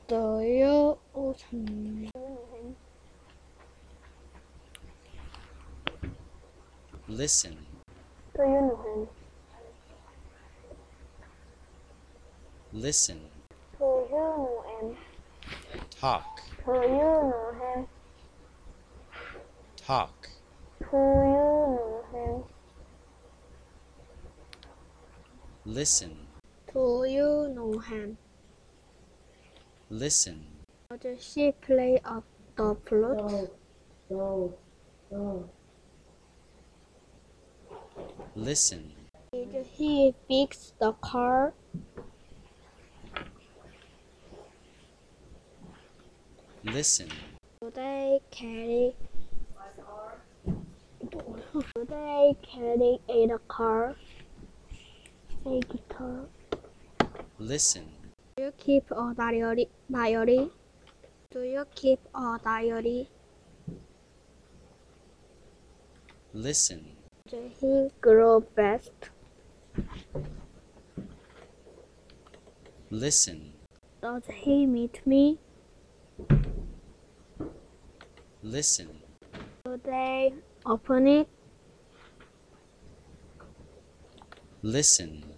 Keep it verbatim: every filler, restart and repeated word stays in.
있어요? 어, 잠시만요. Listen. Do you know him? Listen. Do you know him? Talk. Do you know him? Talk. Do you know him? Listen. Do you know him? Listen. Does she play of the flute? No, no, no. Listen. Did he fix the car? Listen. Do they carry? Do they carry in a car? A guitar. Listen. Do you keep a diary? Diary? Do you keep a diary? Listen. Does he grow fast? Listen. Does he meet me? Listen. Do they open it? Listen.